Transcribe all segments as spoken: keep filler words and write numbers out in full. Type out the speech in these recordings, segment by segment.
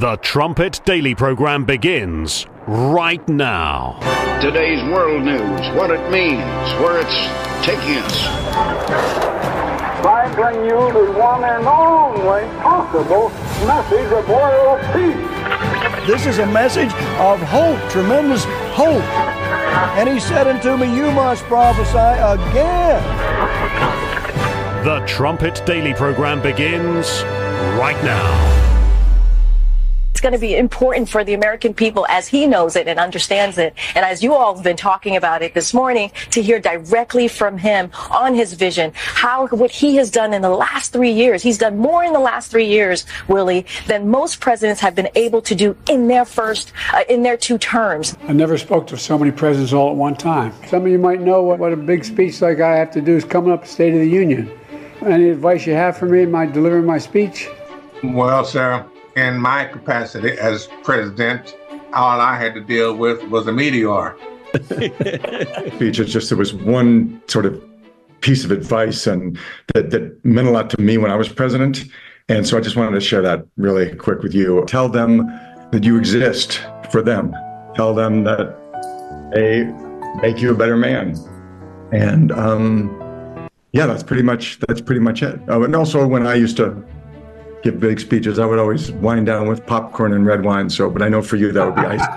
The Trumpet Daily program begins right now. Today's world news, what it means, where it's taking us. I bring you the one and only possible message of world peace. This is a message of hope, tremendous hope. And he said unto me, you must prophesy again. The Trumpet Daily program begins right now. It's going to be important for the American people as he knows it and understands it. And as you all have been talking about it this morning, to hear directly from him on his vision, how what he has done in the last three years. He's done more in the last three years, Willie, than most presidents have been able to do in their first, uh, in their two terms. I never spoke to so many presidents all at one time. Some of you might know what, what a big speech like I have to do is coming up State of the Union. Any advice you have for me in my delivering my speech? Well, sir, in my capacity as president, all I had to deal with was a meteor. Speech, it's just there was one sort of piece of advice and that, that meant a lot to me when I was president. And so I just wanted to share that really quick with you. Tell them that you exist for them. Tell them that they make you a better man. And um, yeah, that's pretty much that's pretty much it. Oh, and also when I used to give big speeches, I would always wind down with popcorn and red wine. So, but I know for you that would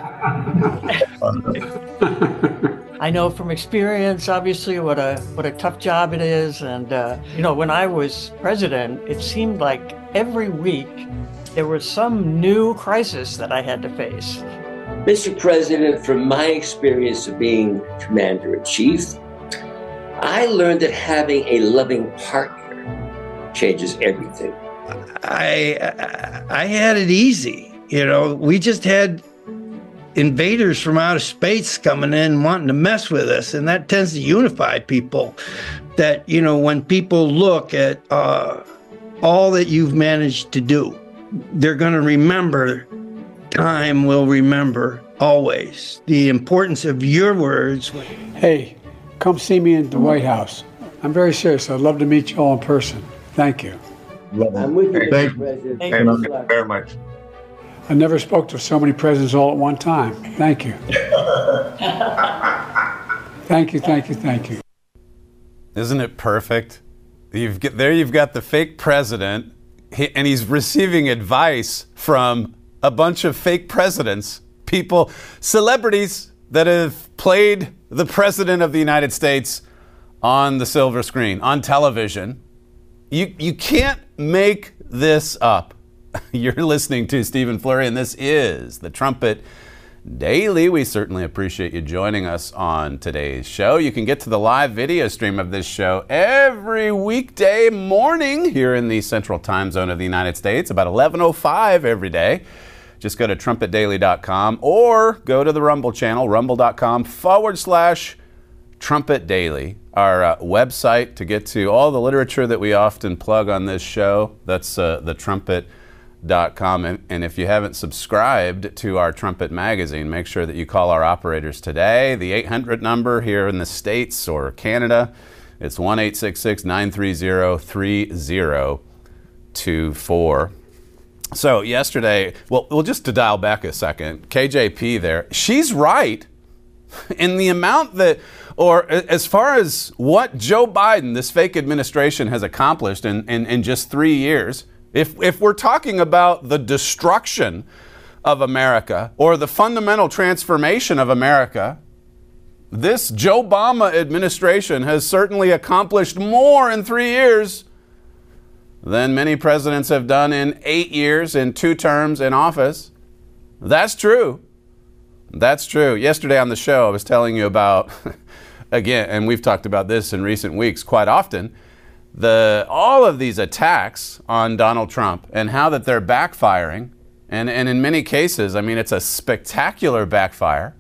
be ice. I know from experience, obviously, what a what a tough job it is. And uh, you know, when I was president, it seemed like every week there was some new crisis that I had to face. Mister President, from my experience of being commander-in-chief, I learned that having a loving partner changes everything. I I had it easy. You know, we just had invaders from outer space coming in wanting to mess with us, and that tends to unify people. That, you know, when people look at uh, all that you've managed to do, they're going to remember, time will remember always, the importance of your words. Hey, come see me in the White House. I'm very serious. I'd love to meet you all in person. Thank you. I'm with you, Thank Mister President. Thank you very much. I never spoke to so many presidents all at one time. Thank you. Thank you, thank you, thank you. Isn't it perfect? You've get, there you've got the fake president, he, and he's receiving advice from a bunch of fake presidents, people, celebrities that have played the president of the United States on the silver screen, on television. You you can't make this up. You're listening to Stephen Flurry, and this is the Trumpet Daily. We certainly appreciate you joining us on today's show. You can get to the live video stream of this show every weekday morning here in the Central Time Zone of the United States, about eleven oh five every day. Just go to trumpet daily dot com or go to the Rumble channel, rumble.com forward slash Trumpet Daily, our uh, website to get to all the literature that we often plug on this show. That's uh, the trumpet dot com. And, and if you haven't subscribed to our Trumpet magazine, make sure that you call our operators today. The eight hundred number here in the States or Canada, it's one eight six six, nine three zero, three zero two four. So yesterday, well, well, just to dial back a second, K J P there, she's right in the amount that, or as far as what Joe Biden, this fake administration, has accomplished in, in, in just three years. If, if we're talking about the destruction of America or the fundamental transformation of America, this Joe Obama administration has certainly accomplished more in three years than many presidents have done in eight years, in two terms in office. That's true. That's true. Yesterday on the show, I was telling you about, again, and we've talked about this in recent weeks quite often, the all of these attacks on Donald Trump and how that they're backfiring. And, and in many cases, I mean, it's a spectacular backfire.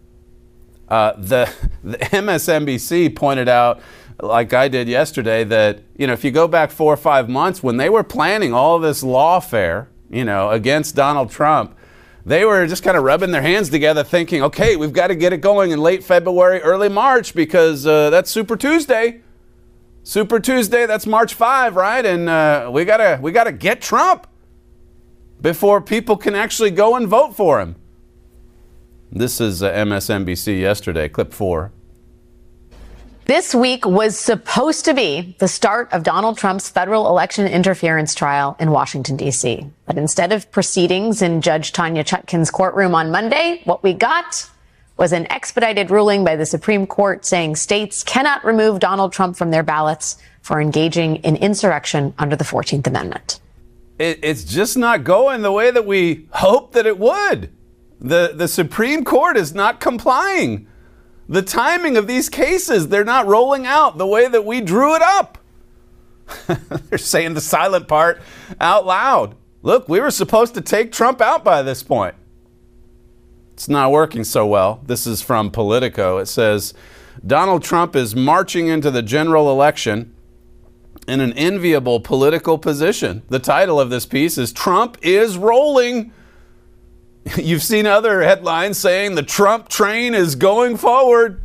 Uh, the, the M S N B C pointed out, like I did yesterday, that, you know, if you go back four or five months when they were planning all this lawfare, you know, against Donald Trump, they were just kind of rubbing their hands together thinking, okay, we've got to get it going in late February, early March, because uh, that's Super Tuesday. Super Tuesday, that's March fifth, right? And uh, we gotta we gotta get Trump. before people can actually go and vote for him. This is uh, M S N B C yesterday, clip four. This week was supposed to be the start of Donald Trump's federal election interference trial in Washington, D C. But instead of proceedings in Judge Tanya Chutkan's courtroom on Monday, what we got was an expedited ruling by the Supreme Court saying states cannot remove Donald Trump from their ballots for engaging in insurrection under the fourteenth Amendment. It, it's just not going the way that we hoped that it would. The, the Supreme Court is not complying. The timing of these cases, they're not rolling out the way that we drew it up. They're saying the silent part out loud. Look, we were supposed to take Trump out by this point. It's not working so well. This is from Politico. It says, Donald Trump is marching into the general election in an enviable political position. The title of this piece is Trump is Rolling. You've seen other headlines saying the Trump train is going forward.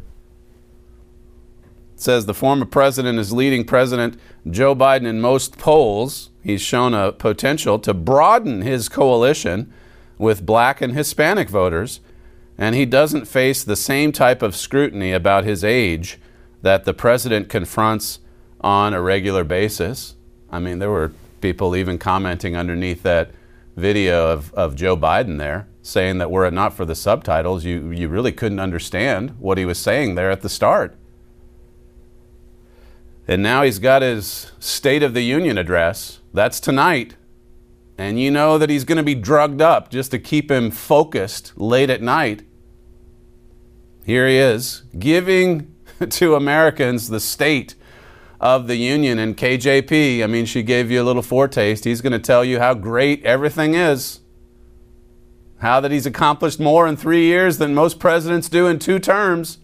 It says the former president is leading President Joe Biden in most polls. He's shown a potential to broaden his coalition with black and Hispanic voters, and he doesn't face the same type of scrutiny about his age that the president confronts on a regular basis. I mean, there were people even commenting underneath that video of, of Joe Biden there, saying that were it not for the subtitles, you, you really couldn't understand what he was saying there at the start. And now he's got his State of the Union address. That's tonight. And you know that he's going to be drugged up just to keep him focused late at night. Here he is, giving to Americans the State of the Union. And K J P, I mean, she gave you a little foretaste. He's going to tell you how great everything is. How that he's accomplished more in three years than most presidents do in two terms.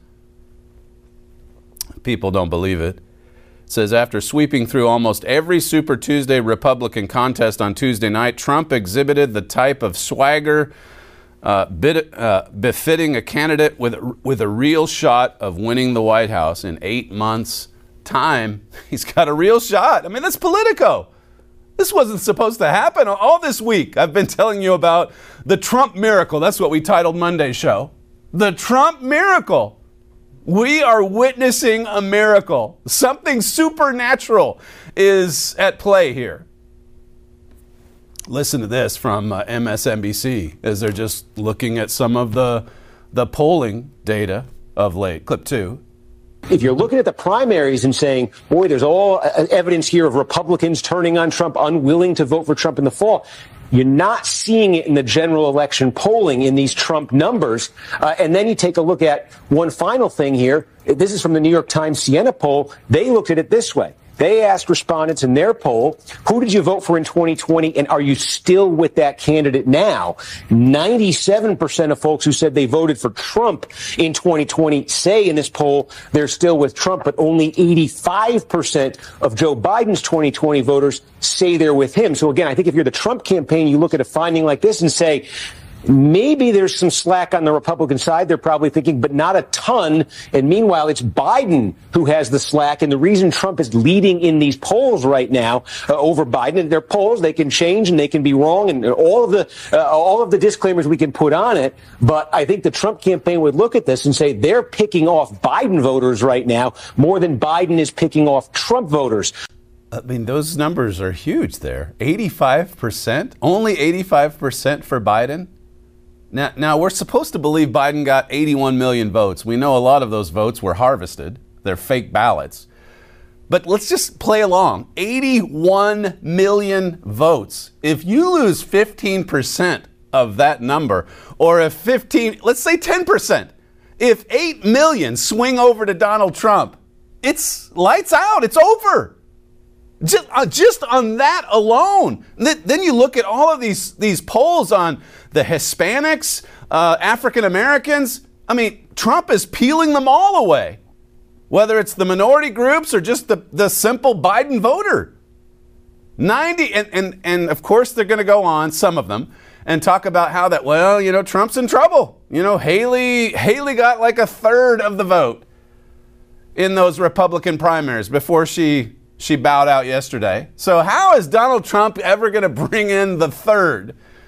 People don't believe it. It says, after sweeping through almost every Super Tuesday Republican contest on Tuesday night, Trump exhibited the type of swagger uh, bit, uh, befitting a candidate with, with a real shot of winning the White House in eight months' time. He's got a real shot. I mean, that's Politico. This wasn't supposed to happen all this week. I've been telling you about the Trump miracle. That's what we titled Monday's show. The Trump miracle. We are witnessing a miracle. Something supernatural is at play here. Listen to this from uh, M S N B C as they're just looking at some of the, the polling data of late. Clip two. If you're looking at the primaries and saying, boy, there's all evidence here of Republicans turning on Trump, unwilling to vote for Trump in the fall, you're not seeing it in the general election polling in these Trump numbers. Uh, and then you take a look at one final thing here. This is from the New York Times Siena poll. They looked at it this way. They asked respondents in their poll, who did you vote for in twenty twenty, and are you still with that candidate now? ninety-seven percent of folks who said they voted for Trump in twenty twenty say in this poll they're still with Trump, but only eighty-five percent of Joe Biden's twenty twenty voters say they're with him. So again, I think if you're the Trump campaign, you look at a finding like this and say, maybe there's some slack on the Republican side. They're probably thinking, but not a ton. And meanwhile, it's Biden who has the slack. And the reason Trump is leading in these polls right now uh, over Biden, and their polls, they can change and they can be wrong, and all of the uh, all of the disclaimers we can put on it. But I think the Trump campaign would look at this and say they're picking off Biden voters right now more than Biden is picking off Trump voters. I mean, those numbers are huge there. eighty-five percent? Only eighty-five percent for Biden? Now, now, we're supposed to believe Biden got eighty-one million votes. We know a lot of those votes were harvested. They're fake ballots. But let's just play along. eighty-one million votes. If you lose fifteen percent of that number, or if fifteen, let's say ten percent, if eight million swing over to Donald Trump, it's lights out. It's over. Just, uh, just on that alone. Then you look at all of these, these polls on the Hispanics, uh, African Americans. I mean, Trump is peeling them all away, whether it's the minority groups or just the, the simple Biden voter. ninety, and, and, and of course they're going to go on, some of them, and talk about how that, well, you know, Trump's in trouble. You know, Haley, Haley got like a third of the vote in those Republican primaries before she... She bowed out yesterday. So how is Donald Trump ever going to bring in the third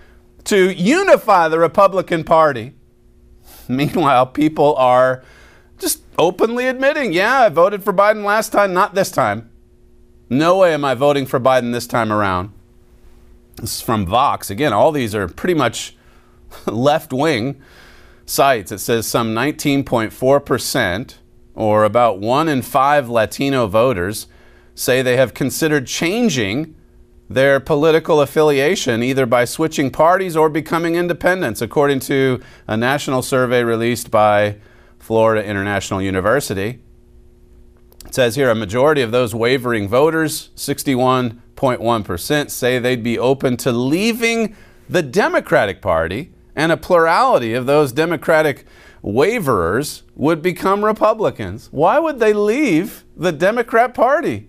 to unify the Republican Party. Meanwhile, people are just openly admitting, yeah, I voted for Biden last time, not this time. No way am I voting for Biden this time around. This is from Vox. Again, all these are pretty much left-wing sites. It says some nineteen point four percent, or about one in five Latino voters, say they have considered changing their political affiliation either by switching parties or becoming independents, according to a national survey released by Florida International University. It says here a majority of those wavering voters, sixty-one point one percent, say they'd be open to leaving the Democratic Party, and a plurality of those Democratic waverers would become Republicans. Why would they leave the Democrat Party?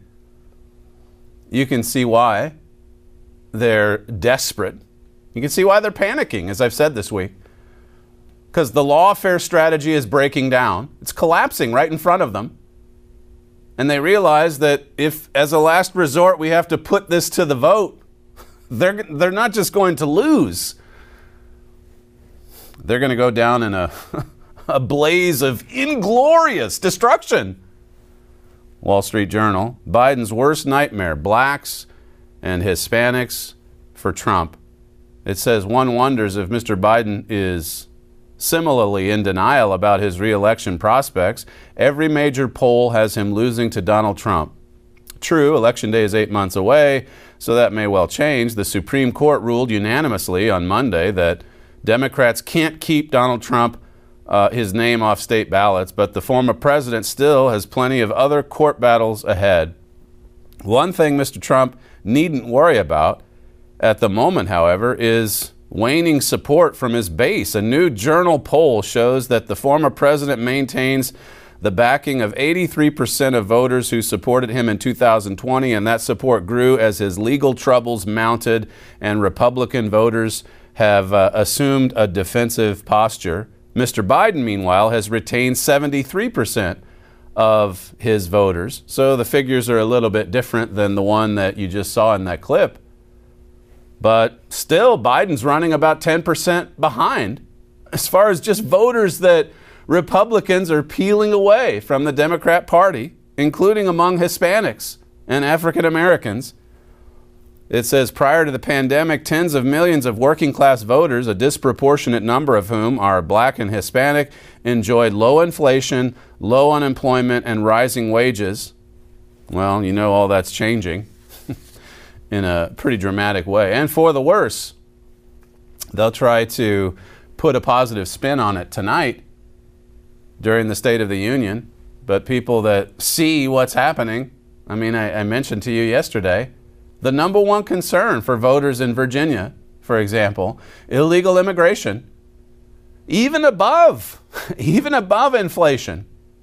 You can see why they're desperate. You can see why they're panicking, as I've said this week. Because the lawfare strategy is breaking down. It's collapsing right in front of them. And they realize that if, as a last resort, we have to put this to the vote, they're, they're not just going to lose. They're going to go down in a, a blaze of inglorious destruction. Wall Street Journal, Biden's worst nightmare, blacks and Hispanics for Trump. It says one wonders if Mister Biden is similarly in denial about his re-election prospects. Every major poll has him losing to Donald Trump. True, Election Day is eight months away, so that may well change. The Supreme Court ruled unanimously on Monday that Democrats can't keep Donald Trump, uh, his name off state ballots, but the former president still has plenty of other court battles ahead. One thing Mister Trump needn't worry about at the moment, however, is waning support from his base. A new Journal poll shows that the former president maintains the backing of eighty-three percent of voters who supported him in two thousand twenty, and that support grew as his legal troubles mounted and Republican voters have uh, assumed a defensive posture. Mister Biden, meanwhile, has retained seventy-three percent of his voters. So the figures are a little bit different than the one that you just saw in that clip. But still, Biden's running about ten percent behind as far as just voters that Republicans are peeling away from the Democrat Party, including among Hispanics and African Americans. It says prior to the pandemic, tens of millions of working class voters, a disproportionate number of whom are black and Hispanic, enjoyed low inflation, low unemployment, and rising wages. Well, you know all that's changing in a pretty dramatic way, and for the worse. They'll try to put a positive spin on it tonight during the State of the Union, but people that see what's happening, I mean, I, I mentioned to you yesterday, the number one concern for voters in Virginia, for example, illegal immigration, even above, even above inflation.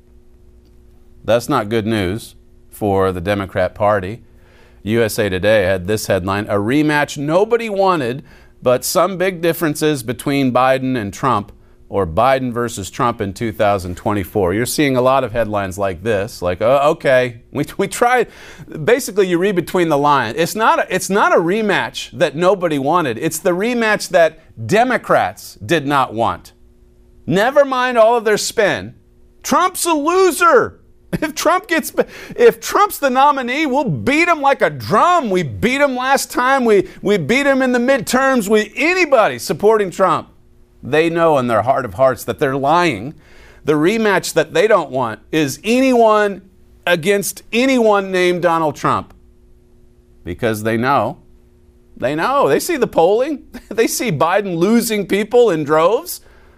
That's not good news for the Democrat Party. U S A Today had this headline, a rematch nobody wanted, but some big differences between Biden and Trump, or Biden versus Trump in two thousand twenty-four. You're seeing a lot of headlines like this, like, oh, okay, we we tried. Basically, you read between the lines. It's not a, it's not a rematch that nobody wanted. It's the rematch that Democrats did not want. Never mind all of their spin. Trump's a loser. If Trump gets, if Trump's the nominee, we'll beat him like a drum. We beat him last time. We we beat him in the midterms. We anybody supporting Trump. They know in their heart of hearts that they're lying. The rematch that they don't want is anyone against anyone named Donald Trump. Because they know. They know. They see the polling. They see Biden losing people in droves.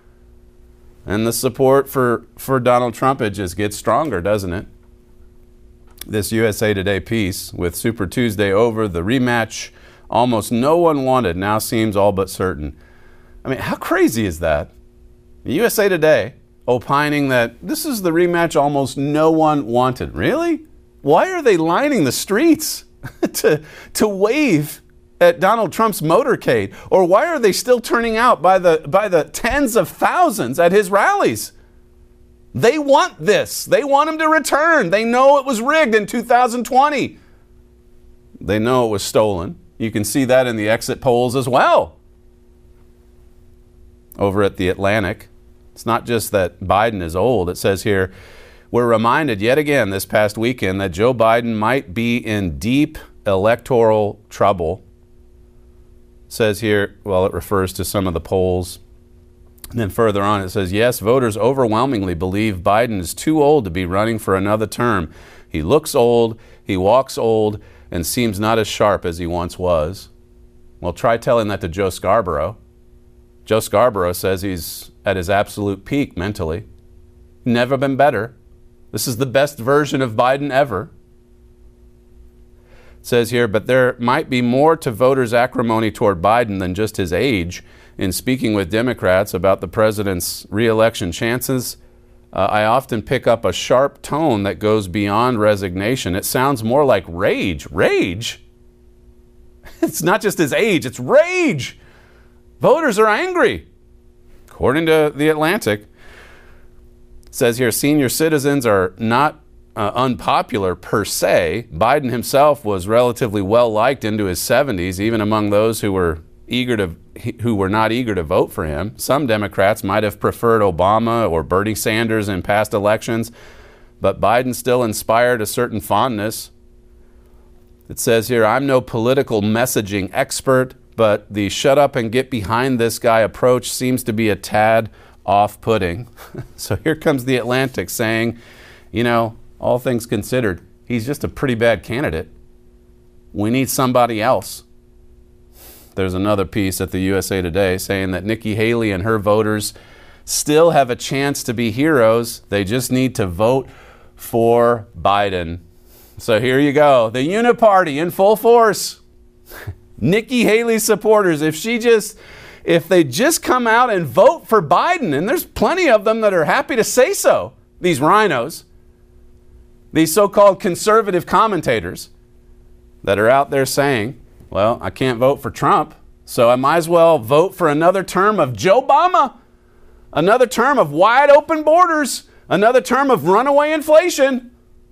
And the support for, for Donald Trump, it just gets stronger, doesn't it? This U S A Today piece, with Super Tuesday over, the rematch almost no one wanted now seems all but certain. I mean, how crazy is that? The U S A Today opining that this is the rematch almost no one wanted. Really? Why are they lining the streets to, to wave at Donald Trump's motorcade? Or why are they still turning out by the, by the tens of thousands at his rallies? They want this. They want him to return. They know it was rigged in two thousand twenty. They know it was stolen. You can see that in the exit polls as well. over at The Atlantic. It's not just that Biden is old. It says here, we're reminded yet again this past weekend that Joe Biden might be in deep electoral trouble. It says here, well, it refers to some of the polls. And then further on, it says, yes, voters overwhelmingly believe Biden is too old to be running for another term. He looks old, he walks old, and seems not as sharp as he once was. Well, try telling that to Joe Scarborough. Joe Scarborough says he's at his absolute peak mentally. Never been better. This is the best version of Biden ever. It says here, but there might be more to voters' acrimony toward Biden than just his age. In speaking with Democrats about the president's re-election chances, uh, I often pick up a sharp tone that goes beyond resignation. It sounds more like rage. Rage? It's not just his age, it's rage. Voters are angry. According to The Atlantic, it says here, senior citizens are not uh, unpopular per se. Biden himself was relatively well liked into his seventies, even among those who were eager to who were not eager to vote for him. Some Democrats might have preferred Obama or Bernie Sanders in past elections, but Biden still inspired a certain fondness. It says here, I'm no political messaging expert, but the shut up and get behind this guy approach seems to be a tad off-putting. So here comes The Atlantic saying, you know, all things considered, he's just a pretty bad candidate. We need somebody else. There's another piece at the U S A Today saying that Nikki Haley and her voters still have a chance to be heroes. They just need to vote for Biden. So here you go. The Uniparty in full force. Nikki Haley supporters, if she just, if they just come out and vote for Biden, and there's plenty of them that are happy to say so, these rhinos, these so-called conservative commentators that are out there saying, well, I can't vote for Trump, so I might as well vote for another term of Joe Obama, another term of wide open borders, another term of runaway inflation,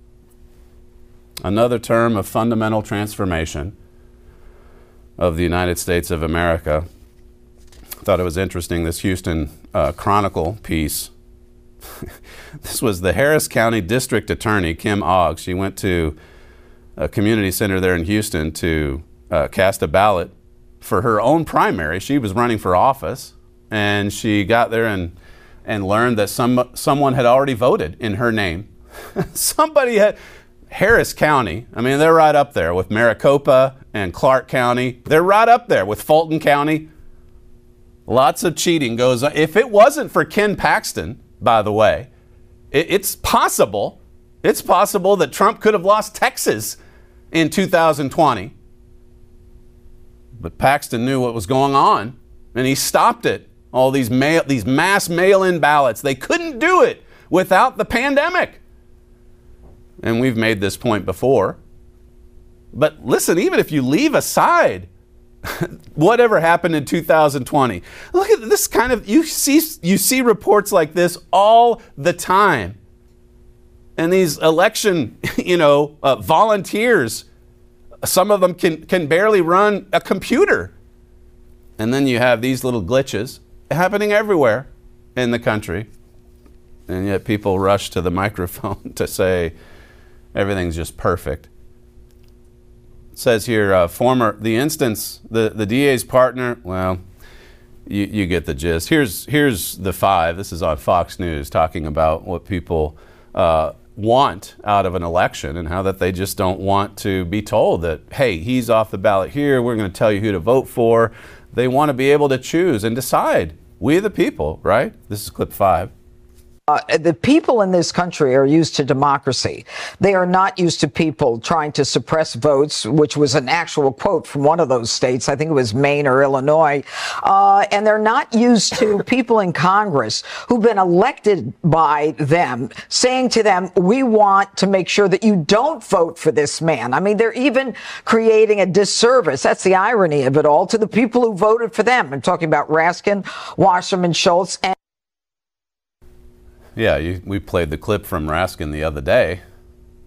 another term of fundamental transformation of the United States of America. I thought it was interesting, this Houston uh, Chronicle piece. This was the Harris County District Attorney, Kim Ogg. She went to a community center there in Houston to uh, cast a ballot for her own primary. She was running for office, and she got there and and learned that some someone had already voted in her name. Somebody had... Harris County, I mean, they're right up there with Maricopa and Clark County. They're right up there with Fulton County. Lots of cheating goes on. If it wasn't for Ken Paxton, by the way, it, it's possible, it's possible that Trump could have lost Texas in two thousand twenty. But Paxton knew what was going on, and he stopped it. All these mail, these mass mail-in ballots, they couldn't do it without the pandemic. And we've made this point before. But listen, even if you leave aside whatever happened in two thousand twenty, look at this kind of, you see, you see reports like this all the time. And these election, you know, uh, volunteers, some of them can, can barely run a computer. And then you have these little glitches happening everywhere in the country. And yet people rush to the microphone to say, everything's just perfect. It says here, uh, former, the instance, the, the D A's partner, well, you, you get the gist. Here's, here's the five. This is on Fox News talking about what people uh, want out of an election and how that they just don't want to be told that, hey, he's off the ballot here. We're going to tell you who to vote for. They want to be able to choose and decide. We the people, right? This is clip five. Uh, the people in this country are used to democracy. They are not used to people trying to suppress votes, which was an actual quote from one of those states. I think it was Maine or Illinois. Uh, and they're not used to people in Congress who've been elected by them saying to them, we want to make sure that you don't vote for this man. I mean, they're even creating a disservice. That's the irony of it all, to the people who voted for them. I'm talking about Raskin, Wasserman Schultz, and Yeah, you, we played the clip from Raskin the other day.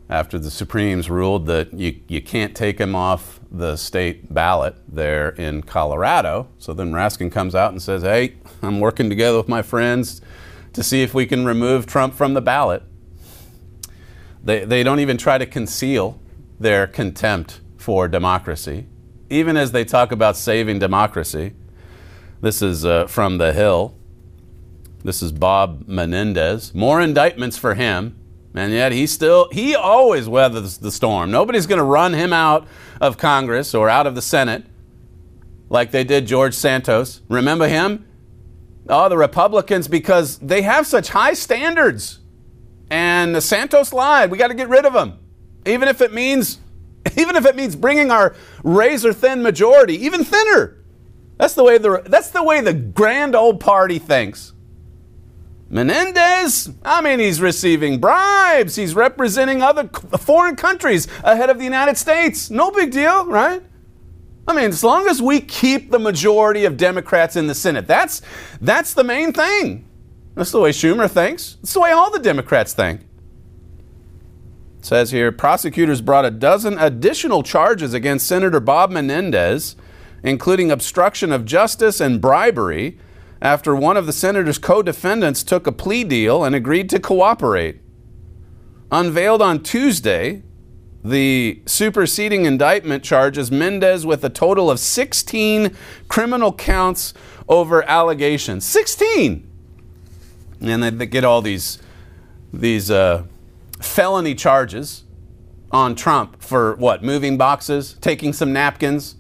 after the Supremes ruled that you, you can't take him off the state ballot there in Colorado. So then Raskin comes out and says, hey, I'm working together with my friends to see if we can remove Trump from the ballot. They, they don't even try to conceal their contempt for democracy, even as they talk about saving democracy. This is uh, from The Hill. This is Bob Menendez. More indictments for him. And yet he still, he always weathers the storm. Nobody's going to run him out of Congress or out of the Senate like they did George Santos. Remember him? Oh, the Republicans, because they have such high standards. And Santos lied. We got to get rid of him. Even if it means, even if it means bringing our razor thin majority even thinner. That's the way the, that's the way the grand old party thinks. Menendez, I mean, he's receiving bribes. He's representing other foreign countries ahead of the United States. No big deal, right? I mean, as long as we keep the majority of Democrats in the Senate, that's that's the main thing. That's the way Schumer thinks. That's the way all the Democrats think. It says here, prosecutors brought a dozen additional charges against Senator Bob Menendez, including obstruction of justice and bribery, after one of the senator's co-defendants took a plea deal and agreed to cooperate. Unveiled on Tuesday, the superseding indictment charges Menendez with a total of sixteen criminal counts over allegations. sixteen! And they get all these, these uh, felony charges on Trump for what? Moving boxes, taking some napkins.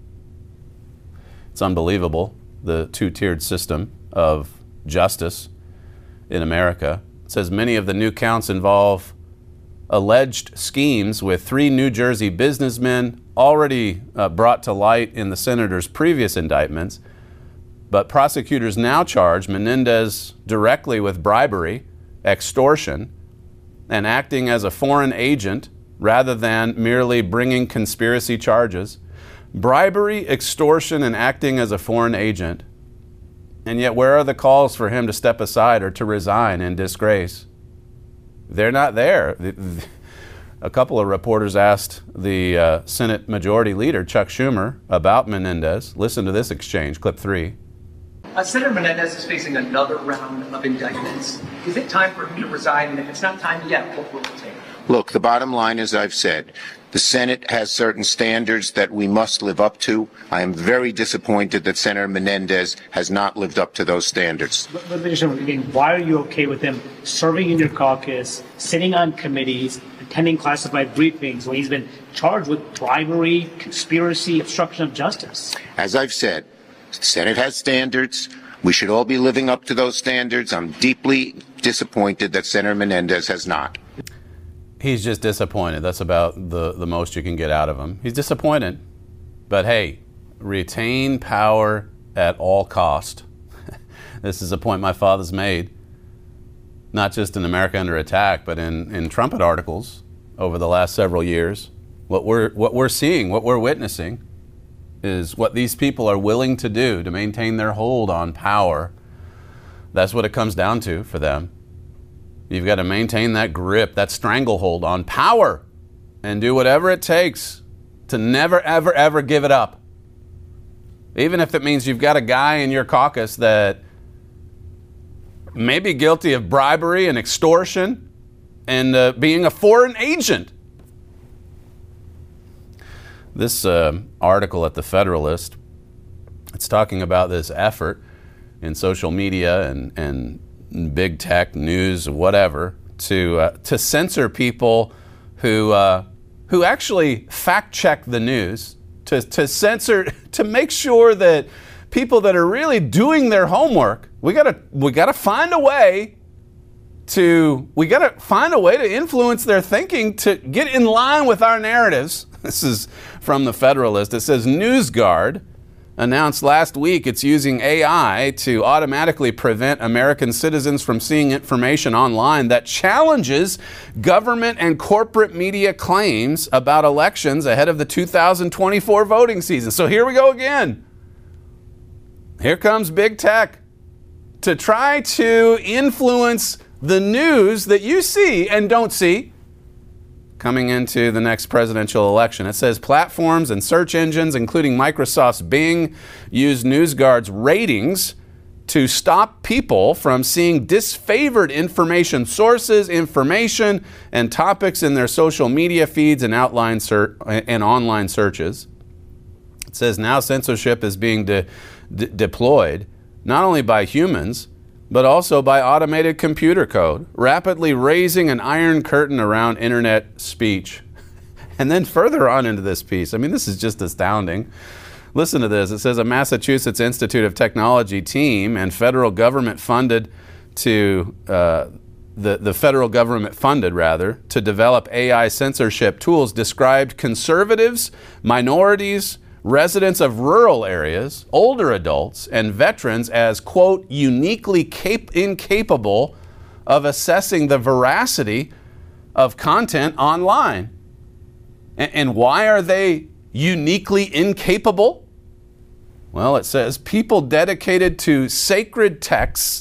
It's unbelievable, the two-tiered system of justice in America. It says many of the new counts involve alleged schemes with three New Jersey businessmen already uh, brought to light in the senator's previous indictments. But prosecutors now charge Menendez directly with bribery, extortion, and acting as a foreign agent rather than merely bringing conspiracy charges. Bribery, extortion, and acting as a foreign agent. And yet, where are the calls for him to step aside or to resign in disgrace? They're not there. A couple of reporters asked the uh, Senate Majority Leader, Chuck Schumer, about Menendez. Listen to this exchange, clip three. Uh, Senator Menendez is facing another round of indictments. Is it time for him to resign? And if it's not time yet, what will it take? Look, the bottom line, as I've said, the Senate has certain standards that we must live up to. I am very disappointed that Senator Menendez has not lived up to those standards. But, but again, why are you okay with him serving in your caucus, sitting on committees, attending classified briefings when he's been charged with bribery, conspiracy, obstruction of justice? As I've said, the Senate has standards. We should all be living up to those standards. I'm deeply disappointed that Senator Menendez has not. He's just disappointed. That's about the, the most you can get out of him. He's disappointed. But hey, retain power at all cost. This is a point my father's made, not just in America Under Attack, but in, in trumpet articles over the last several years. What we're, what we're seeing, what we're witnessing, is what these people are willing to do to maintain their hold on power. That's what it comes down to for them. You've got to maintain that grip, that stranglehold on power, and do whatever it takes to never, ever, ever give it up. Even if it means you've got a guy in your caucus that may be guilty of bribery and extortion and uh, being a foreign agent. This uh, article at The Federalist, it's talking about this effort in social media and, and big tech, news, whatever, to uh, to censor people who uh, who actually fact check the news, to to censor, to make sure that people that are really doing their homework, we gotta we gotta find a way to we gotta find a way to influence their thinking to get in line with our narratives. This is from The Federalist. It says NewsGuard announced last week it's using A I to automatically prevent American citizens from seeing information online that challenges government and corporate media claims about elections ahead of the two thousand twenty-four voting season. So here we go again. Here comes big tech to try to influence the news that you see and don't see. coming into the next presidential election. It says platforms and search engines, including Microsoft's Bing, use NewsGuard's ratings to stop people from seeing disfavored information sources, information, and topics in their social media feeds and outline ser- and online searches. It says now censorship is being de- de- deployed not only by humans, but also by automated computer code, rapidly raising an iron curtain around internet speech. And then further on into this piece, I mean, this is just astounding. Listen to this. It says a Massachusetts Institute of Technology team and federal government funded to, uh, the, the federal government funded rather, to develop A I censorship tools described conservatives, minorities, residents of rural areas, older adults, and veterans as, quote, uniquely cap- incapable of assessing the veracity of content online. And, and why are they uniquely incapable? Well, it says people dedicated to sacred texts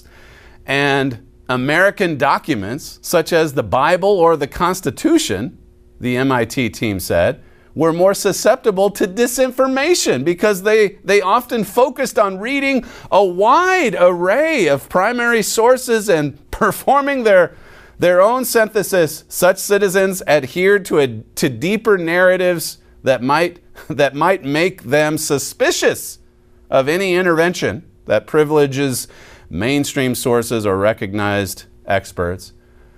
and American documents, such as the Bible or the Constitution, the M I T team said, were more susceptible to disinformation because they, they often focused on reading a wide array of primary sources and performing their, their own synthesis. Such citizens adhered to, a, to deeper narratives that might, that might make them suspicious of any intervention that privileges mainstream sources or recognized experts.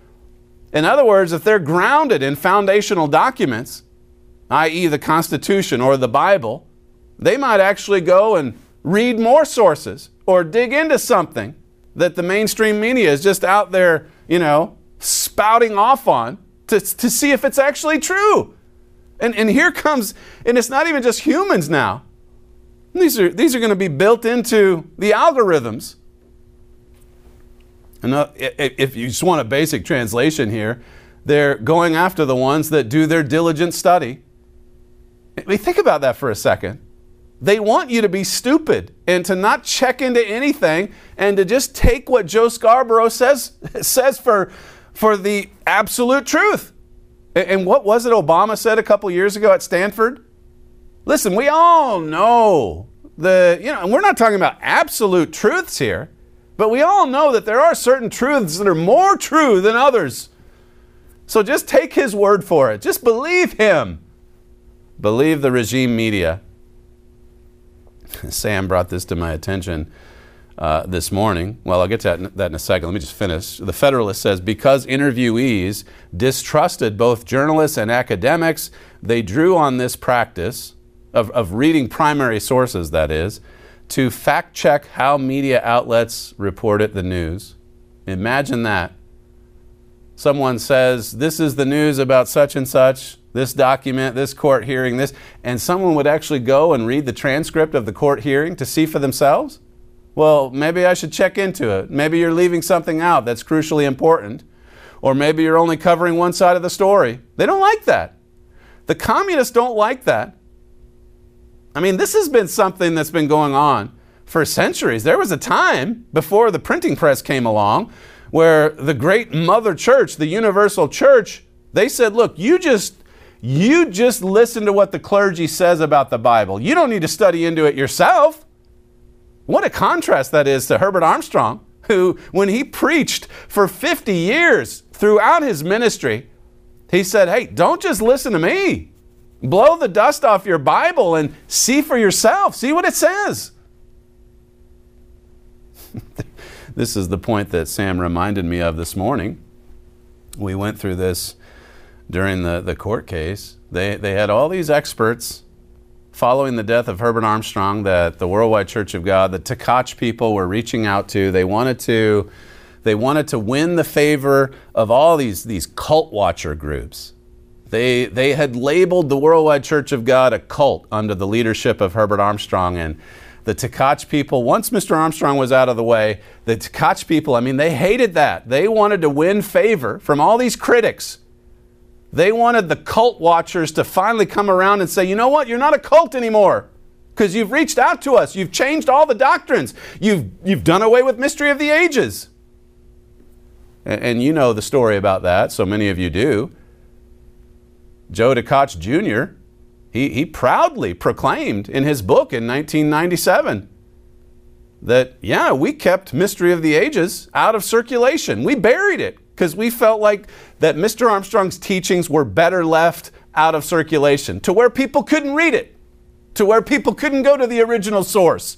In other words, if they're grounded in foundational documents, that is the Constitution or the Bible, they might actually go and read more sources or dig into something that the mainstream media is just out there, you know, spouting off on to, to see if it's actually true. And, and here comes, and it's not even just humans now. These are, these are going to be built into the algorithms. And uh, if you just want a basic translation here, they're going after the ones that do their diligent study. I mean, think about that for a second. They want you to be stupid and to not check into anything and to just take what Joe Scarborough says says for, for the absolute truth. And what was it Obama said a couple years ago at Stanford? Listen, we all know the, you know, and we're not talking about absolute truths here, but we all know that there are certain truths that are more true than others. So just take his word for it. Just believe him. Believe the regime media. Sam brought this to my attention uh, this morning. Well, I'll get to that in a second. Let me just finish. The Federalist says, because interviewees distrusted both journalists and academics, they drew on this practice of, of reading primary sources, that is, to fact check how media outlets reported the news. Imagine that. Someone says, this is the news about such and such, this document, this court hearing, this, and someone would actually go and read the transcript of the court hearing to see for themselves? Well, maybe I should check into it. Maybe you're leaving something out that's crucially important. Or maybe you're only covering one side of the story. They don't like that. The communists don't like that. I mean, this has been something that's been going on for centuries. There was a time before the printing press came along where the great mother church, the universal church, they said, look, you just you just listen to what the clergy says about the Bible. You don't need to study into it yourself. What a contrast that is to Herbert Armstrong, who, when he preached for fifty years throughout his ministry, he said, hey, don't just listen to me. Blow the dust off your Bible and see for yourself. See what it says. This is the point that Sam reminded me of this morning. We went through this during the, the court case. They, they had all these experts following the death of Herbert Armstrong that the Worldwide Church of God, the Takach people were reaching out to. They wanted to, they wanted to win the favor of all these, these cult watcher groups. They, they had labeled the Worldwide Church of God a cult under the leadership of Herbert Armstrong. And the Takach people, once Mister Armstrong was out of the way, the Takach people, I mean, they hated that. They wanted to win favor from all these critics. They wanted the cult watchers to finally come around and say, you know what, you're not a cult anymore because you've reached out to us. You've changed all the doctrines. You've, you've done away with Mystery of the Ages. And, and you know the story about that, so many of you do. Joe DeKotch Junior, he, he proudly proclaimed in his book in nineteen ninety-seven that, yeah, we kept Mystery of the Ages out of circulation. We buried it because we felt like that Mister Armstrong's teachings were better left out of circulation, to where people couldn't read it, to where people couldn't go to the original source.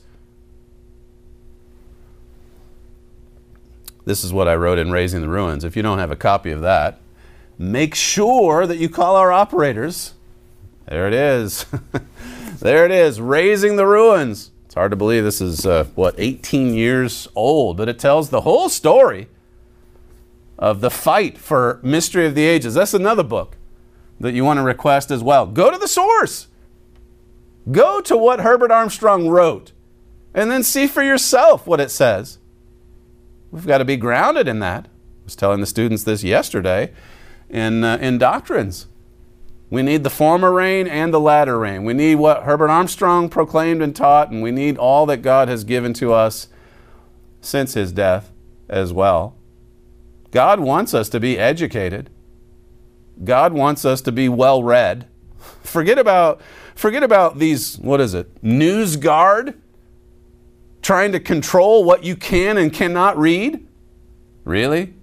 This is what I wrote in Raising the Ruins. If you don't have a copy of that, make sure that you call our operators. There it is. There it is, Raising the Ruins. It's hard to believe this is, uh, what, eighteen years old, but it tells the whole story of the fight for Mystery of the Ages. That's another book that you want to request as well. Go to the source. Go to what Herbert Armstrong wrote, and then see for yourself what it says. We've got to be grounded in that. I was telling the students this yesterday in, uh, in doctrines. We need the former rain and the latter rain. We need what Herbert Armstrong proclaimed and taught, and we need all that God has given to us since his death as well. God wants us to be educated. God wants us to be well-read. Forget about, forget about these, what is it, news guard trying to control what you can and cannot read? Really?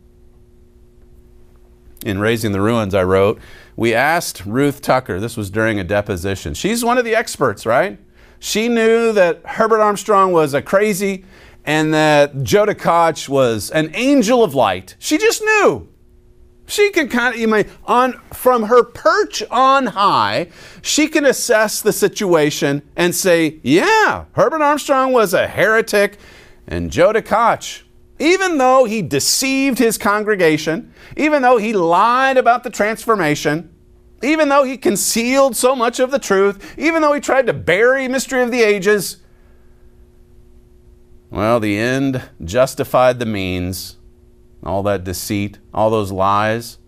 In Raising the Ruins, I wrote, we asked Ruth Tucker, this was during a deposition. She's one of the experts, right? She knew that Herbert Armstrong was a crazy and that Joe DeKotch was an angel of light. She just knew. She can kind of, you may, on from her perch on high, she can assess the situation and say, yeah, Herbert Armstrong was a heretic, and Joe DeKotch, even though he deceived his congregation, even though he lied about the transformation, even though he concealed so much of the truth, even though he tried to bury Mystery of the Ages, well, the end justified the means. All that deceit, all those lies.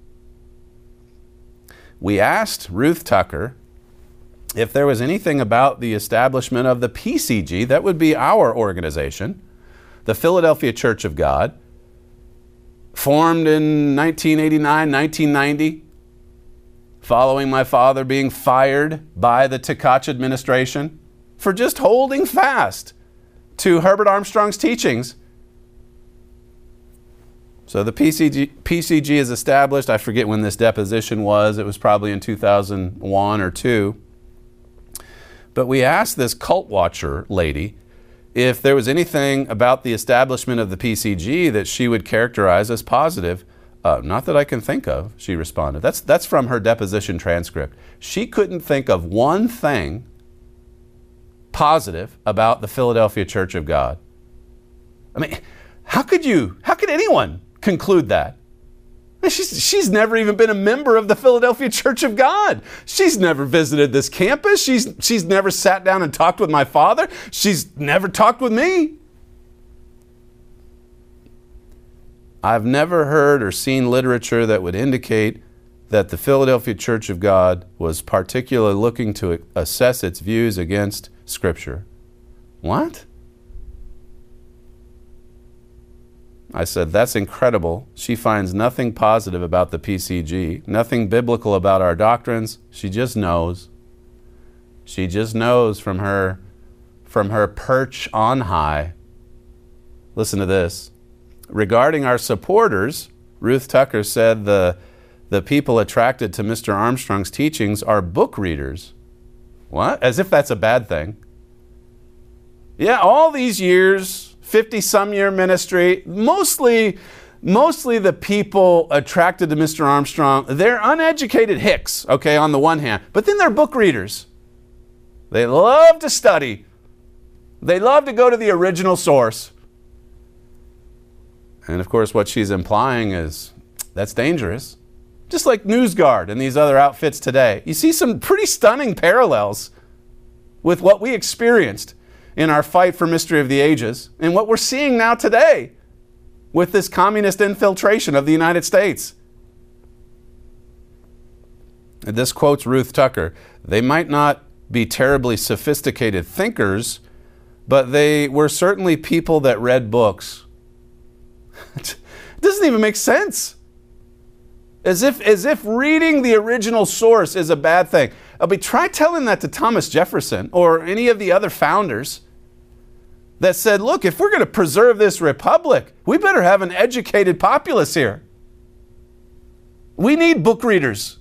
We asked Ruth Tucker if there was anything about the establishment of the P C G, that would be our organization, the Philadelphia Church of God, formed in nineteen eighty-nine, nineteen ninety, following my father being fired by the TeKotch administration for just holding fast to Herbert Armstrong's teachings. So the P C G, P C G is established. I forget when this deposition was. It was probably in two thousand one or two. But we asked this cult watcher lady if there was anything about the establishment of the P C G that she would characterize as positive. Uh, not that I can think of, she responded. That's, that's from her deposition transcript. She couldn't think of one thing positive about the Philadelphia Church of God. I mean, how could you, how could anyone conclude that? She's, she's never even been a member of the Philadelphia Church of God. She's never visited this campus. She's, she's never sat down and talked with my father. She's never talked with me. I've never heard or seen literature that would indicate that the Philadelphia Church of God was particularly looking to assess its views against Scripture. What? I said, that's incredible. She finds nothing positive about the P C G, nothing biblical about our doctrines. She just knows. She just knows from her, from her perch on high. Listen to this. Regarding our supporters, Ruth Tucker said the, the people attracted to Mister Armstrong's teachings are book readers. What? As if that's a bad thing. Yeah, all these years, fifty-some year ministry, mostly, mostly the people attracted to Mister Armstrong, they're uneducated hicks, okay, on the one hand, but then they're book readers. They love to study. They love to go to the original source. And of course, what she's implying is that's dangerous. Just like NewsGuard and these other outfits today. You see some pretty stunning parallels with what we experienced in our fight for Mystery of the Ages and what we're seeing now today with this communist infiltration of the United States. And this quotes Ruth Tucker. They might not be terribly sophisticated thinkers, but they were certainly people that read books. It doesn't even make sense. As if, as if reading the original source is a bad thing. I mean, try telling that to Thomas Jefferson or any of the other founders that said, look, if we're going to preserve this republic, we better have an educated populace here. We need book readers.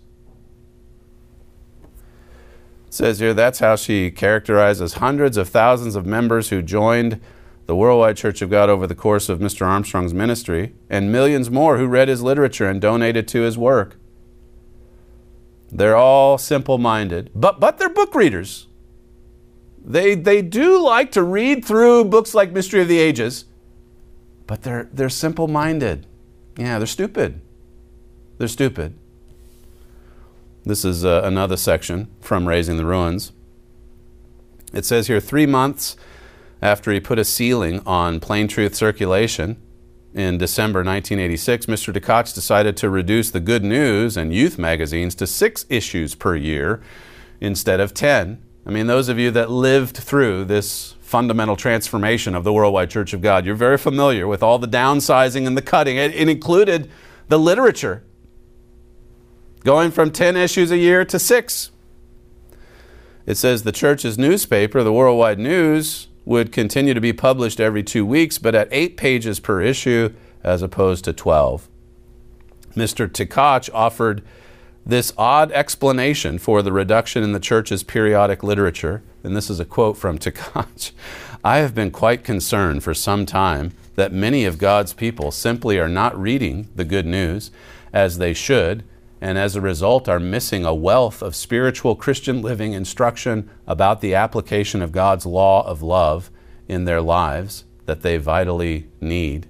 It says here, that's how she characterizes hundreds of thousands of members who joined the Worldwide Church of God over the course of Mister Armstrong's ministry, and millions more who read his literature and donated to his work. They're all simple-minded, but but they're book readers. They they do like to read through books like Mystery of the Ages, but they're they're simple-minded. Yeah, they're stupid. They're stupid. This is uh, another section from Raising the Ruins. It says here, three months after he put a ceiling on Plain Truth circulation in December nineteen eighty-six, Mister Tkach decided to reduce the Good News and youth magazines to six issues per year instead of ten. I mean, those of you that lived through this fundamental transformation of the Worldwide Church of God, you're very familiar with all the downsizing and the cutting. It, it included the literature, going from ten issues a year to six. It says the church's newspaper, the Worldwide News, would continue to be published every two weeks, but at eight pages per issue as opposed to twelve. Mister Tkach offered this odd explanation for the reduction in the church's periodic literature, and this is a quote from Tkach. I have been quite concerned for some time that many of God's people simply are not reading the Good News as they should, and as a result are missing a wealth of spiritual Christian living instruction about the application of God's law of love in their lives that they vitally need.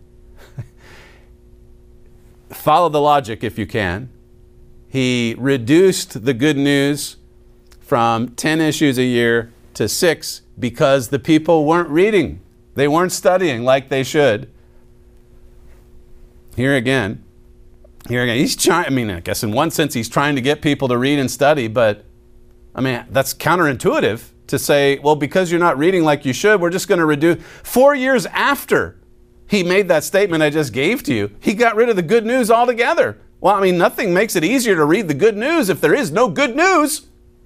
Follow the logic if you can. He reduced the Good News from ten issues a year to six because the people weren't reading. They weren't studying like they should. Here again, Here again, he's trying, I mean, I guess in one sense he's trying to get people to read and study, but I mean, that's counterintuitive to say, well, because you're not reading like you should, we're just going to reduce. Four years after he made that statement I just gave to you, he got rid of the Good News altogether. Well, I mean, nothing makes it easier to read the Good News if there is no good news.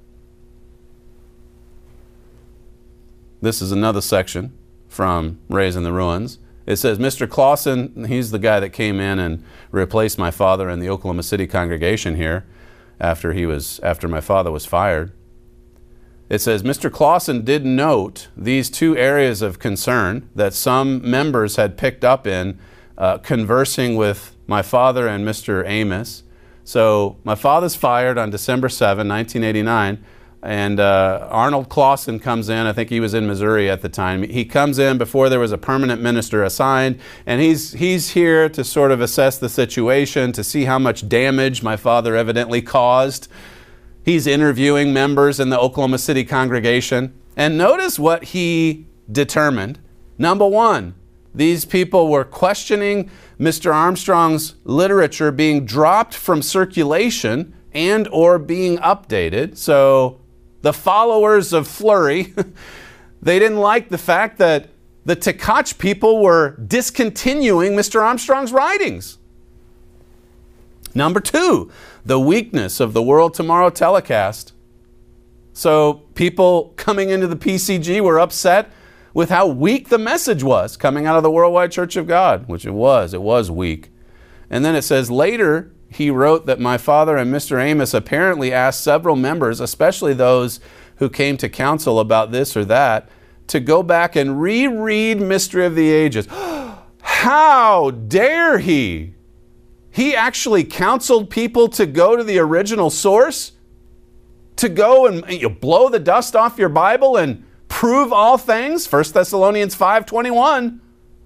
This is another section from Raising the Ruins. It says, Mister Clausen, he's the guy that came in and replaced my father in the Oklahoma City congregation here after he was after my father was fired. It says, Mister Clausen did note these two areas of concern that some members had picked up in uh, conversing with my father and Mister Amos. So my father's fired on December seventh, nineteen eighty-nine. And uh, Arnold Clausen comes in. I think he was in Missouri at the time. He comes in before there was a permanent minister assigned, and he's he's here to sort of assess the situation, to see how much damage my father evidently caused. He's interviewing members in the Oklahoma City congregation. And notice what he determined. Number one, these people were questioning Mister Armstrong's literature being dropped from circulation and or being updated. So the followers of Flurry, they didn't like the fact that the Tkach people were discontinuing Mister Armstrong's writings. Number two, the weakness of the World Tomorrow telecast. So people coming into the P C G were upset with how weak the message was coming out of the Worldwide Church of God, which it was. It was weak. And then it says later, he wrote that my father and Mister Amos apparently asked several members, especially those who came to counsel about this or that, to go back and reread Mystery of the Ages. How dare he? He actually counseled people to go to the original source, to go and you know, blow the dust off your Bible and prove all things. First Thessalonians five twenty-one.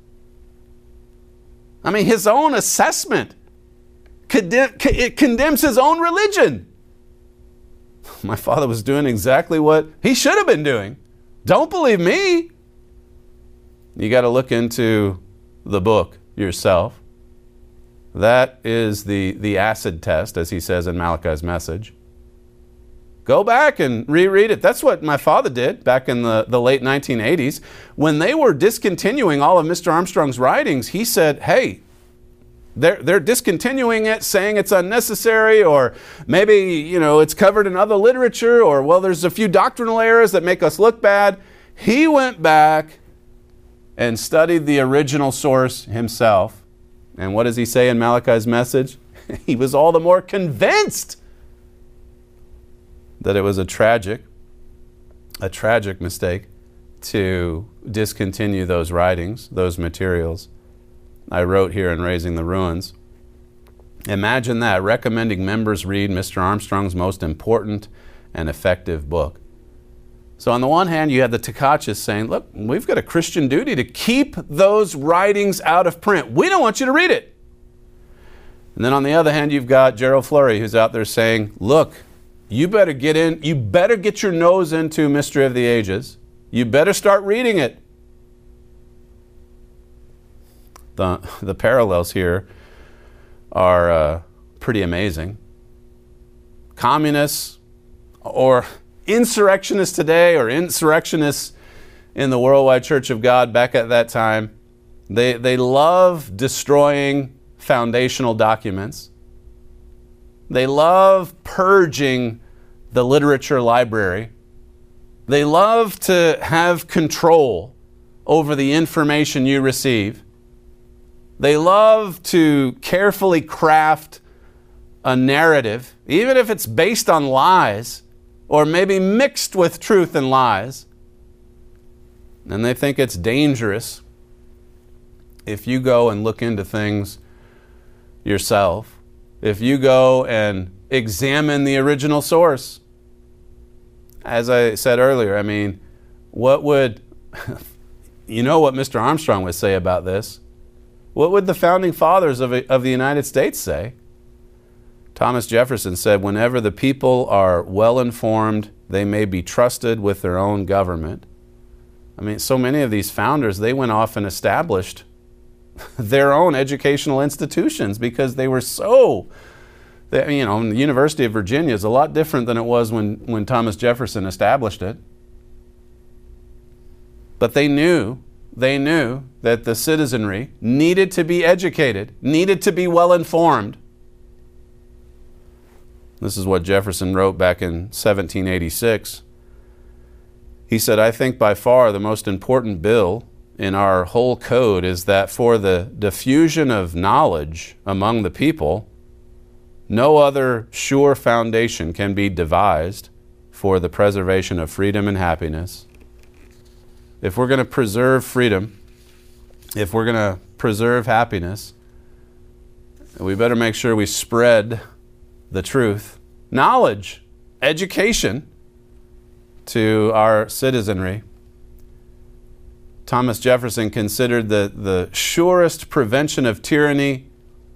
I mean, his own assessment. It condemns his own religion. My father was doing exactly what he should have been doing. Don't believe me. You got to look into the book yourself. That is the, the acid test, as he says in Malachi's message. Go back and reread it. That's what my father did back in the, the late nineteen eighties. When they were discontinuing all of Mister Armstrong's writings, he said, hey, They're, they're discontinuing it, saying it's unnecessary, or maybe, you know, it's covered in other literature, or, well, there's a few doctrinal errors that make us look bad. He went back and studied the original source himself. And what does he say in Malachi's message? He was all the more convinced that it was a tragic, a tragic mistake to discontinue those writings, those materials. I wrote here in Raising the Ruins, imagine that, recommending members read Mister Armstrong's most important and effective book. So on the one hand, you have the Tkachis saying, look, we've got a Christian duty to keep those writings out of print. We don't want you to read it. And then on the other hand, you've got Gerald Flurry, who's out there saying, look, you better get in, you better get your nose into Mystery of the Ages. You better start reading it. The, the parallels here are uh, pretty amazing. Communists or insurrectionists today, or insurrectionists in the Worldwide Church of God back at that time, they, they love destroying foundational documents. They love purging the literature library. They love to have control over the information you receive. They love to carefully craft a narrative, even if it's based on lies, or maybe mixed with truth and lies. And they think it's dangerous if you go and look into things yourself, if you go and examine the original source. As I said earlier, I mean, what would, you know what Mister Armstrong would say about this? What would the founding fathers of, of the United States say? Thomas Jefferson said, whenever the people are well informed, they may be trusted with their own government. I mean, so many of these founders, they went off and established their own educational institutions because they were so, they, you know, the University of Virginia is a lot different than it was when, when Thomas Jefferson established it. But they knew, they knew that the citizenry needed to be educated, needed to be well informed. This is what Jefferson wrote back in seventeen eighty-six. He said, I think by far the most important bill in our whole code is that for the diffusion of knowledge among the people, no other sure foundation can be devised for the preservation of freedom and happiness. If we're going to preserve freedom, if we're going to preserve happiness, we better make sure we spread the truth, knowledge, education to our citizenry. Thomas Jefferson considered that the surest prevention of tyranny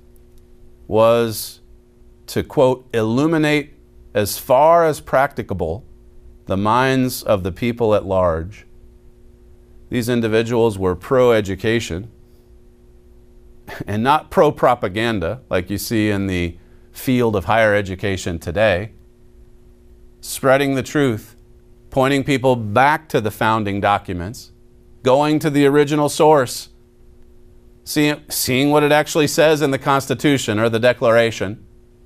was to, quote, illuminate as far as practicable the minds of the people at large. These individuals were pro-education and not pro-propaganda like you see in the field of higher education today. Spreading the truth, pointing people back to the founding documents, going to the original source, see, seeing what it actually says in the Constitution or the Declaration.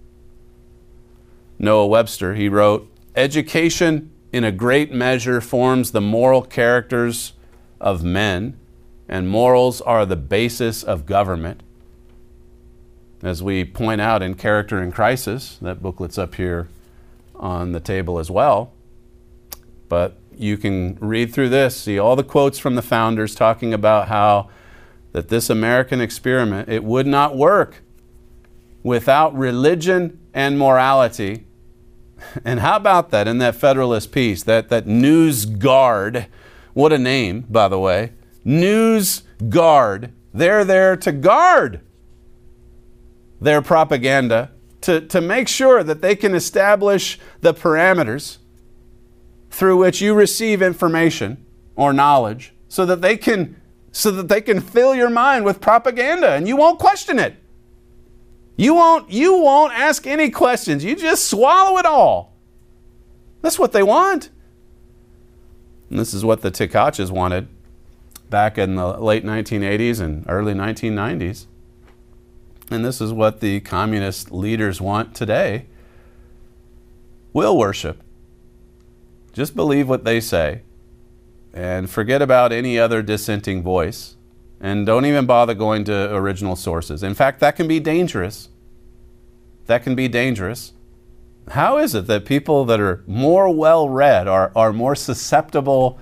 Noah Webster, he wrote, education in a great measure forms the moral characters of men, and morals are the basis of government. As we point out in Character in Crisis, that booklet's up here on the table as well. But you can read through this, see all the quotes from the founders talking about how that this American experiment, it would not work without religion and morality. And how about that in that Federalist piece, that, that News Guard, what a name, by the way, News Guard, they're there to guard their propaganda, to, to make sure that they can establish the parameters through which you receive information or knowledge, so that they can so that they can fill your mind with propaganda and you won't question it. You won't you won't ask any questions. You just swallow it all. That's what they want. And this is what the Tkachis wanted back in the late nineteen eighties and early nineteen nineties. and this is what the communist leaders want today, will worship. Just believe what they say and forget about any other dissenting voice, and don't even bother going to original sources. In fact, that can be dangerous. That can be dangerous. How is it that people that are more well-read are, are more susceptible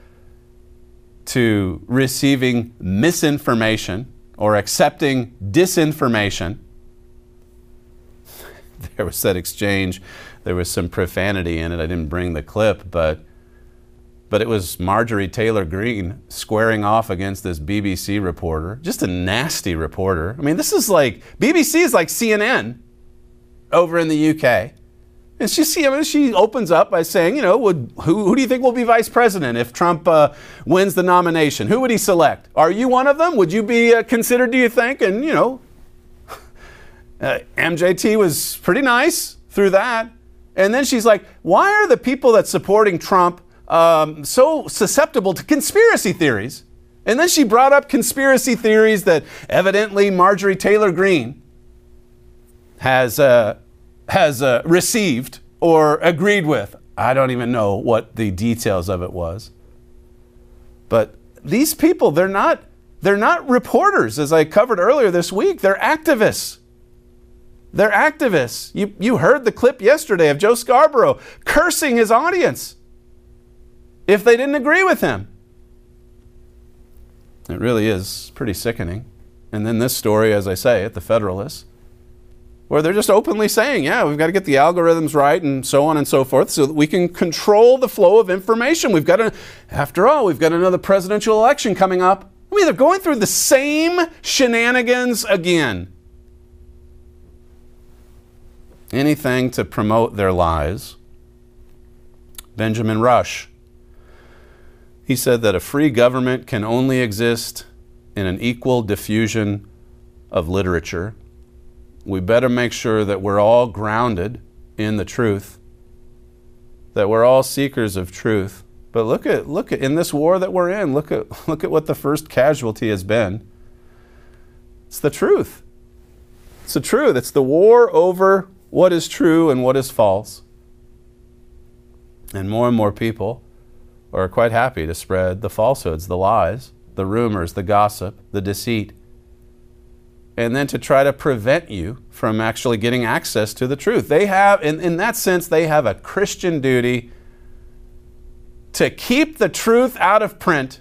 to receiving misinformation or accepting disinformation? There was that exchange. There was some profanity in it. I didn't bring the clip, but but it was Marjorie Taylor Greene squaring off against this B B C reporter. Just a nasty reporter. I mean, this is like, B B C is like C N N over in the U K. And she, I mean, she opens up by saying, you know, would, who, who do you think will be vice president if Trump uh, wins the nomination? Who would he select? Are you one of them? Would you be uh, considered, do you think? And, you know, uh, M J T was pretty nice through that. And then she's like, why are the people that's supporting Trump um, so susceptible to conspiracy theories? And then she brought up conspiracy theories that evidently Marjorie Taylor Greene has uh, has uh, received or agreed with. I don't even know what the details of it was. But these people, they're not they're not reporters, as I covered earlier this week. They're activists. They're activists. You, you heard the clip yesterday of Joe Scarborough cursing his audience if they didn't agree with him. It really is pretty sickening. And then this story, as I say, at the Federalist, where they're just openly saying, yeah, we've got to get the algorithms right and so on and so forth so that we can control the flow of information. We've got to, after all, we've got another presidential election coming up. I mean, they're going through the same shenanigans again. Anything to promote their lies. Benjamin Rush, he said that a free government can only exist in an equal diffusion of literature. We better make sure that we're all grounded in the truth, that we're all seekers of truth. But look at look at in this war that we're in, look at look at what the first casualty has been. It's the truth. It's the truth. It's the war over what is true and what is false. And more and more people are quite happy to spread the falsehoods, the lies, the rumors, the gossip, the deceit, and then to try to prevent you from actually getting access to the truth. They have, in, in that sense, they have a Christian duty to keep the truth out of print.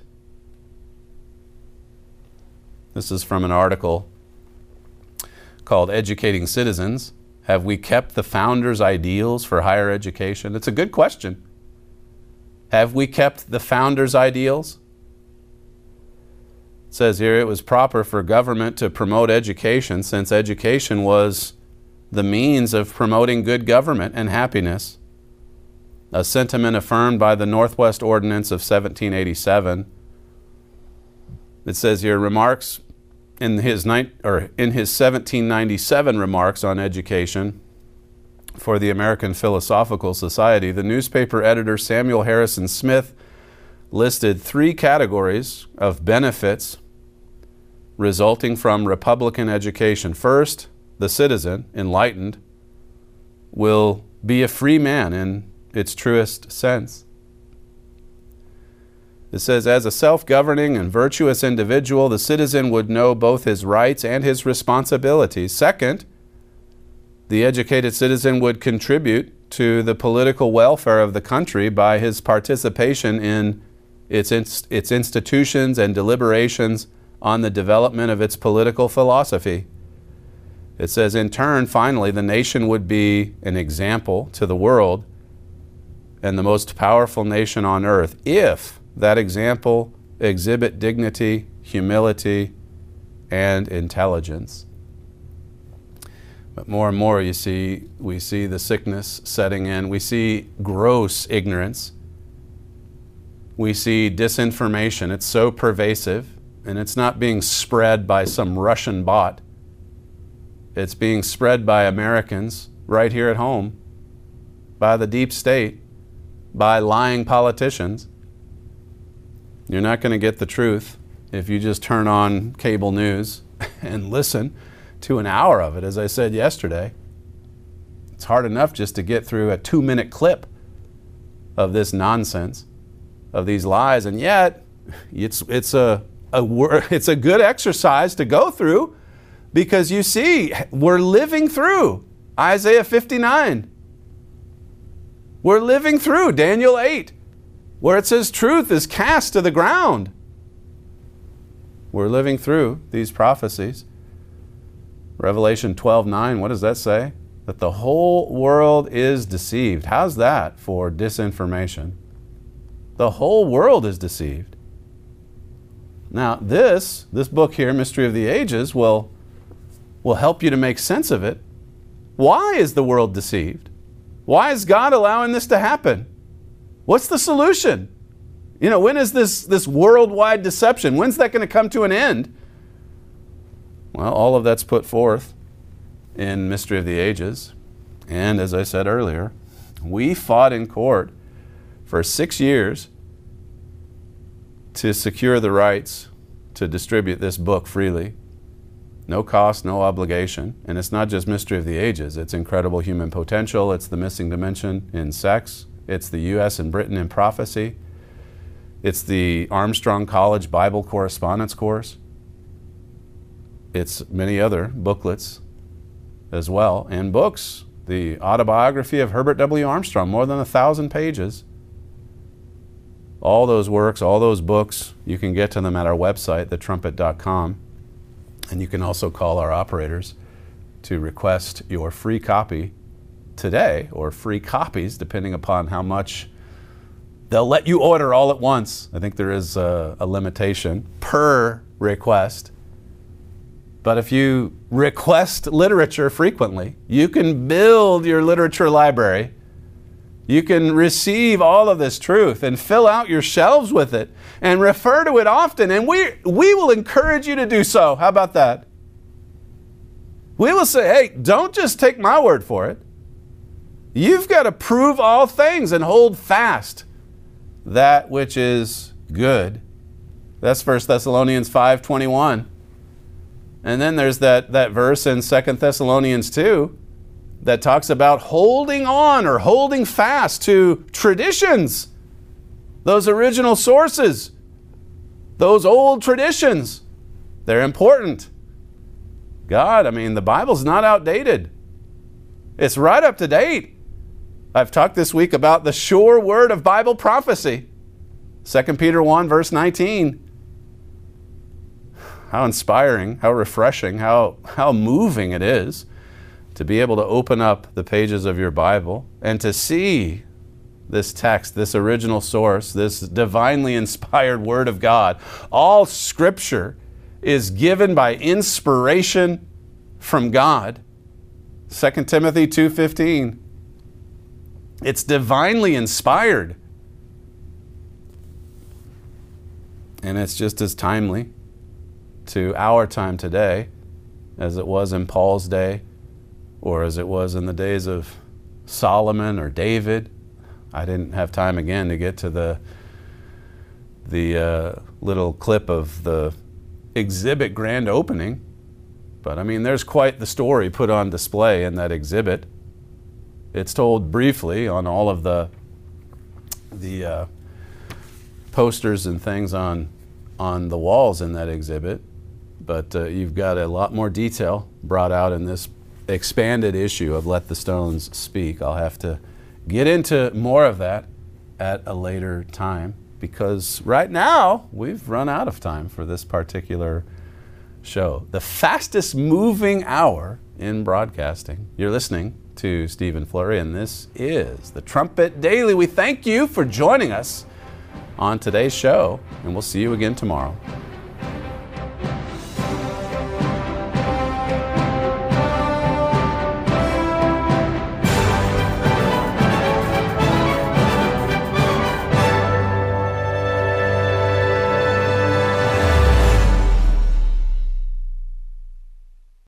This is from an article called Educating Citizens. Have we kept the founders' ideals for higher education? It's a good question. Have we kept the founders' ideals? It says here, it was proper for government to promote education since education was the means of promoting good government and happiness. A sentiment affirmed by the Northwest Ordinance of seventeen eighty-seven. It says here, remarks in his ni- or in his seventeen ninety-seven remarks on education for the American Philosophical Society, the newspaper editor Samuel Harrison Smith listed three categories of benefits resulting from Republican education. First, the citizen, enlightened, will be a free man in its truest sense. It says, as a self-governing and virtuous individual, the citizen would know both his rights and his responsibilities. Second, the educated citizen would contribute to the political welfare of the country by his participation in its, inst- its institutions and deliberations on the development of its political philosophy. It says, in turn, finally, the nation would be an example to the world and the most powerful nation on earth if that example exhibit dignity, humility, and intelligence. But more and more, you see, we see the sickness setting in. We see gross ignorance. We see disinformation. It's so pervasive, and it's not being spread by some Russian bot. It's being spread by Americans right here at home, by the deep state, by lying politicians. You're not going to get the truth if you just turn on cable news and listen to an hour of it, as I said yesterday. It's hard enough just to get through a two-minute clip of this nonsense, of these lies, and yet it's it's a, a it's a good exercise to go through, because you see, we're living through Isaiah fifty-nine. We're living through Daniel eight, where it says truth is cast to the ground. We're living through these prophecies. Revelation twelve nine, what does that say? That the whole world is deceived. How's that for disinformation? The whole world is deceived. Now, this, this book here, Mystery of the Ages, will, will help you to make sense of it. Why is the world deceived? Why is God allowing this to happen? What's the solution? You know, when is this, this worldwide deception? When's that going to come to an end? Well, all of that's put forth in Mystery of the Ages. And as I said earlier, we fought in court for six years to secure the rights to distribute this book freely. No cost, no obligation. And it's not just Mystery of the Ages. It's Incredible Human Potential. It's The Missing Dimension in Sex. It's the U S and Britain in Prophecy. It's the Armstrong College Bible Correspondence Course. It's many other booklets as well, and books. The autobiography of Herbert W. Armstrong, more than a thousand pages. All those works, all those books, you can get to them at our website, the trumpet dot com. And you can also call our operators to request your free copy today, or free copies, depending upon how much they'll let you order all at once. I think there is a, a limitation per request. But if you request literature frequently, you can build your literature library. You can receive all of this truth and fill out your shelves with it and refer to it often. And we, we will encourage you to do so. How about that? We will say, hey, don't just take my word for it. You've got to prove all things and hold fast that which is good. That's First Thessalonians five twenty-one. And then there's that, that verse in Second Thessalonians two that talks about holding on or holding fast to traditions, those original sources, those old traditions. They're important. God, I mean, the Bible's not outdated. It's right up to date. I've talked this week about the sure word of Bible prophecy. Second Peter one, verse nineteen. How inspiring, how refreshing, how, how moving it is to be able to open up the pages of your Bible and to see this text, this original source, this divinely inspired Word of God. All Scripture is given by inspiration from God. Second Timothy two fifteen. It's divinely inspired. And it's just as timely to our time today as it was in Paul's day, or as it was in the days of Solomon or David. I didn't have time again to get to the the uh, little clip of the exhibit grand opening, but I mean, there's quite the story put on display in that exhibit. It's told briefly on all of the the uh, posters and things on on the walls in that exhibit. But uh, you've got a lot more detail brought out in this expanded issue of Let the Stones Speak. I'll have to get into more of that at a later time, because right now we've run out of time for this particular show. The fastest moving hour in broadcasting. You're listening to Stephen Flurry, and this is the Trumpet Daily. We thank you for joining us on today's show, and we'll see you again tomorrow.